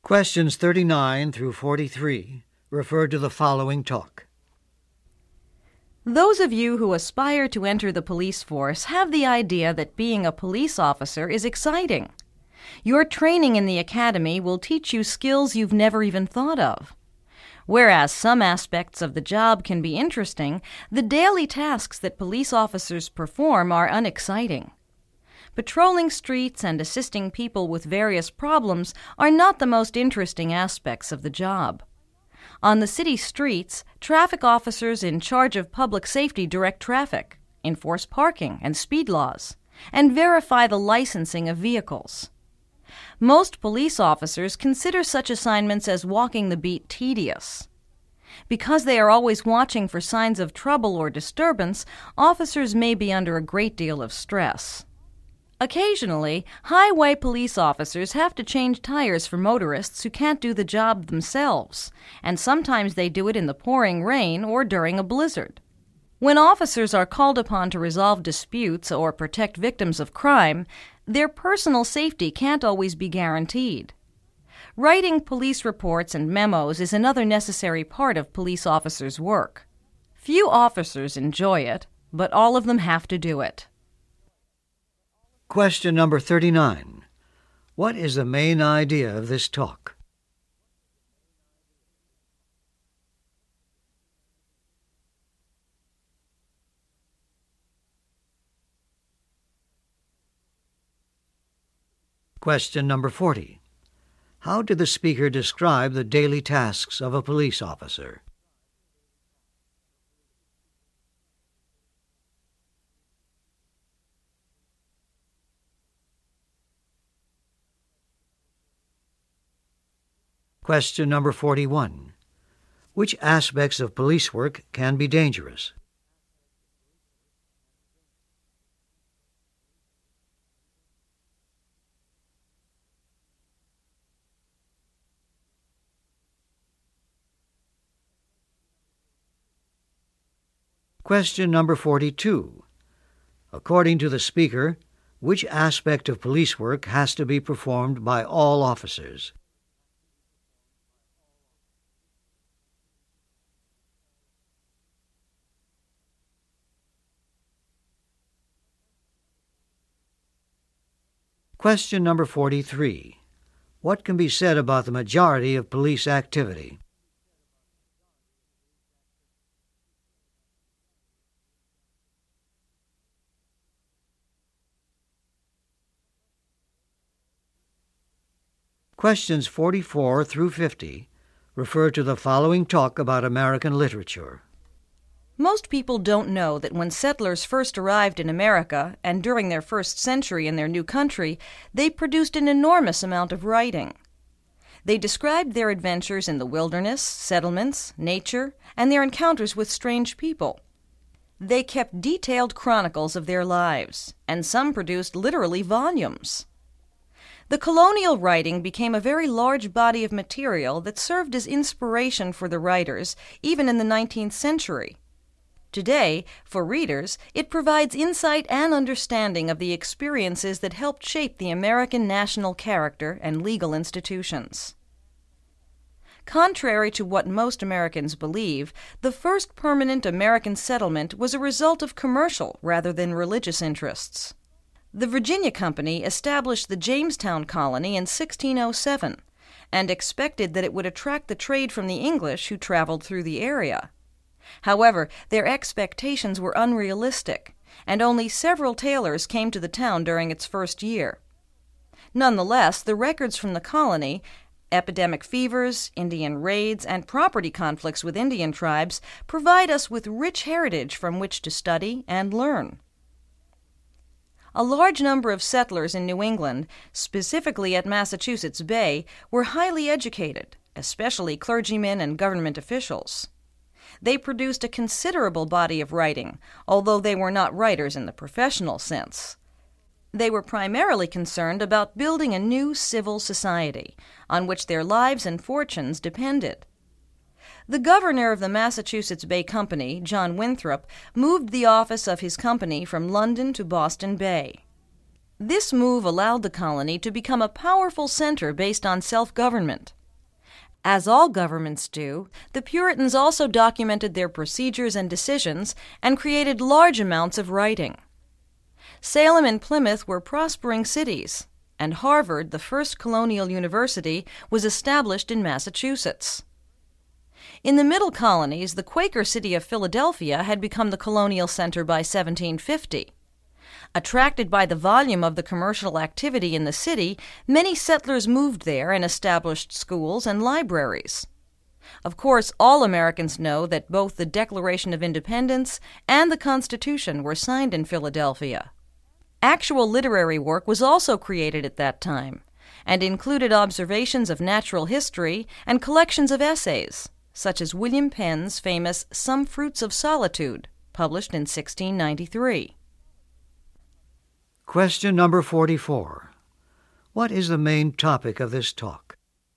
Questions 39 through 43 refer to the following talk. Those of you who aspire to enter the police force have the idea that being a police officer is exciting. Your training in the academy will teach you skills you've never even thought of. Whereas some aspects of the job can be interesting, the daily tasks that police officers perform are unexciting. Patrolling streets and assisting people with various problems are not the most interesting aspects of the job. On the city streets, traffic officers in charge of public safety direct traffic, enforce parking and speed laws, and verify the licensing of vehicles. Most police officers consider such assignments as walking the beat tedious. Because they are always watching for signs of trouble or disturbance, officers may be under a great deal of stress. Occasionally, highway police officers have to change tires for motorists who can't do the job themselves, and sometimes they do it in the pouring rain or during a blizzard. When officers are called upon to resolve disputes or protect victims of crime, their personal safety can't always be guaranteed. Writing police reports and memos is another necessary part of police officers' work. Few officers enjoy it, but all of them have to do it. Question number 39. What is the main idea of this talk? Question number 40. How did the speaker describe the daily tasks of a police officer? Question number 41. Which aspects of police work can be dangerous? Question number 42. According to the speaker, which aspect of police work has to be performed by all officers? Question number 43. What can be said about the majority of police activity? Questions 44 through 50 refer to the following talk about American literature. Most people don't know that when settlers first arrived in America, and during their first century in their new country, they produced an enormous amount of writing. They described their adventures in the wilderness, settlements, nature, and their encounters with strange people. They kept detailed chronicles of their lives, and some produced literally volumes. The colonial writing became a very large body of material that served as inspiration for the writers, even in the 19th century. Today, for readers, it provides insight and understanding of the experiences that helped shape the American national character and legal institutions. Contrary to what most Americans believe, the first permanent American settlement was a result of commercial rather than religious interests. The Virginia Company established the Jamestown colony in 1607 and expected that it would attract the trade from the English who traveled through the area. However, their expectations were unrealistic, and only several tailors came to the town during its first year. Nonetheless, the records from the colony, epidemic fevers, Indian raids, and property conflicts with Indian tribes provide us with rich heritage from which to study and learn. A large number of settlers in New England, specifically at Massachusetts Bay, were highly educated, especially clergymen and government officials. They produced a considerable body of writing, although they were not writers in the professional sense. They were primarily concerned about building a new civil society, on which their lives and fortunes depended. The governor of the Massachusetts Bay Company, John Winthrop, moved the office of his company from London to Boston Bay. This move allowed the colony to become a powerful center based on self-government. As all governments do, the Puritans also documented their procedures and decisions and created large amounts of writing. Salem and Plymouth were prospering cities, and Harvard, the first colonial university, was established in Massachusetts. In the Middle Colonies, the Quaker city of Philadelphia had become the colonial center by 1750. Attracted by the volume of the commercial activity in the city, many settlers moved there and established schools and libraries. Of course, all Americans know that both the Declaration of Independence and the Constitution were signed in Philadelphia. Actual literary work was also created at that time, and included observations of natural history and collections of essays, such as William Penn's famous Some Fruits of Solitude, published in 1693. Question number 44. What is the main topic of this talk?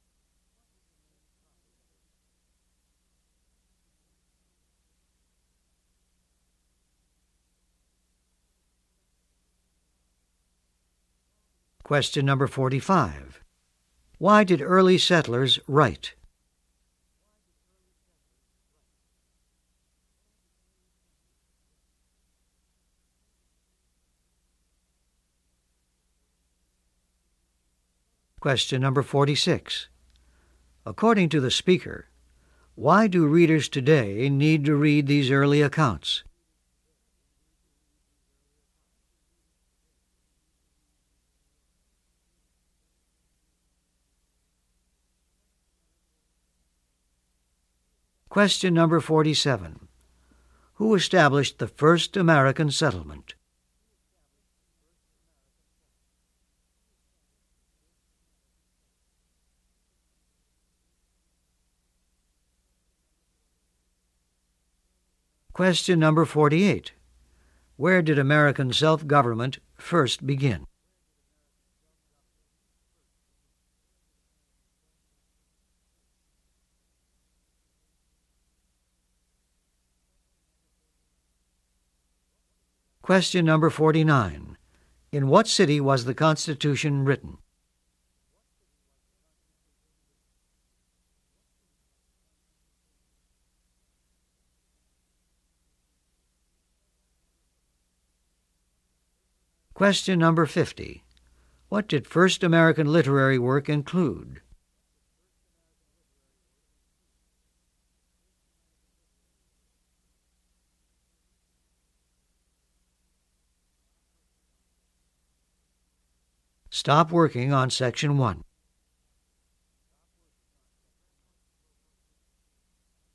Question number 45. Why did early settlers write? Question number 46. According to the speaker, why do readers today need to read these early accounts? Question number 47. Who established the first American settlement? Question number 48. Where did American self-government first begin? Question number 49. In what city was the Constitution written? Question number 50. What did first American literary work include? Stop working on Section 1.